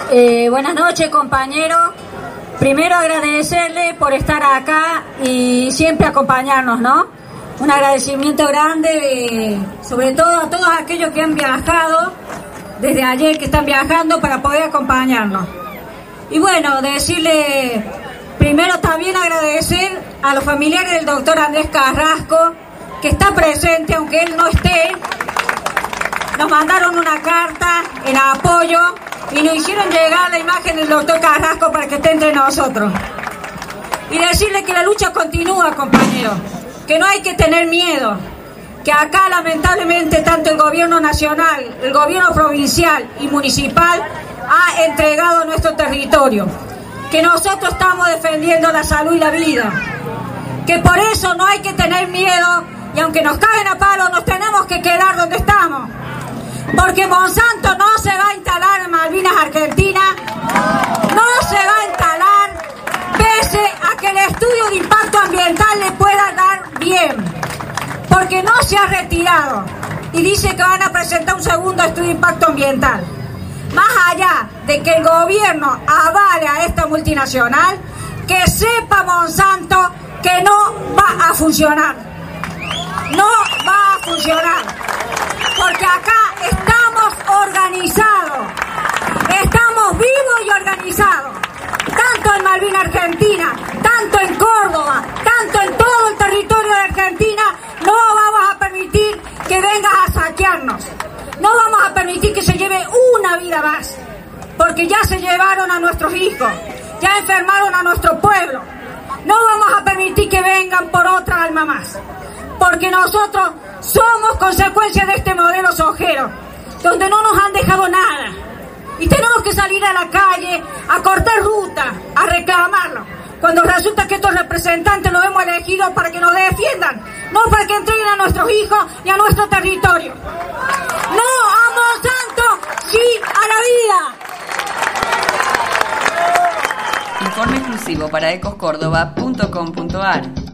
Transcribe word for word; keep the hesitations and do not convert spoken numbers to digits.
Eh, buenas noches, compañeros. Primero agradecerle por estar acá y siempre acompañarnos, ¿no? Un agradecimiento grande, de, sobre todo a todos aquellos que han viajado desde ayer, que están viajando para poder acompañarnos. Y bueno, decirle, primero también agradecer a los familiares del doctor Andrés Carrasco, que está presente, aunque él no esté. Nos mandaron una carta en apoyo y nos hicieron llegar la imagen del doctor Carrasco para que esté entre nosotros. Y decirle que la lucha continúa, compañeros, que no hay que tener miedo, que acá lamentablemente tanto el gobierno nacional, el gobierno provincial y municipal ha entregado nuestro territorio, que nosotros estamos defendiendo la salud y la vida, que por eso no hay que tener miedo y aunque nos caigan a palo nos tenemos que quedar donde estamos. Porque Monsanto no se va a instalar en Malvinas, Argentina, no se va a instalar pese a que el estudio de impacto ambiental le pueda dar bien, porque no se ha retirado y dice que van a presentar un segundo estudio de impacto ambiental. Más allá de que el gobierno avale a esta multinacional, que sepa Monsanto que no va a funcionar, no va a funcionar. Porque acá estamos organizados, estamos vivos y organizados, tanto en Malvinas, Argentina, tanto en Córdoba, tanto en todo el territorio de Argentina. No vamos a permitir que vengas a saquearnos, no vamos a permitir que se lleve una vida más, porque ya se llevaron a nuestros hijos, ya enfermaron a nuestro pueblo. No vamos a permitir que vengan por otra alma más, porque nosotros somos consecuencia de este modelo sojero, donde no nos han dejado nada. Y tenemos que salir a la calle, a cortar ruta, a reclamarlo. Cuando resulta que estos representantes los hemos elegido para que nos defiendan, no para que entreguen a nuestros hijos y a nuestro territorio. ¡No a Monsanto! ¡Sí a la vida! Informe exclusivo para ecos córdoba punto com punto ar.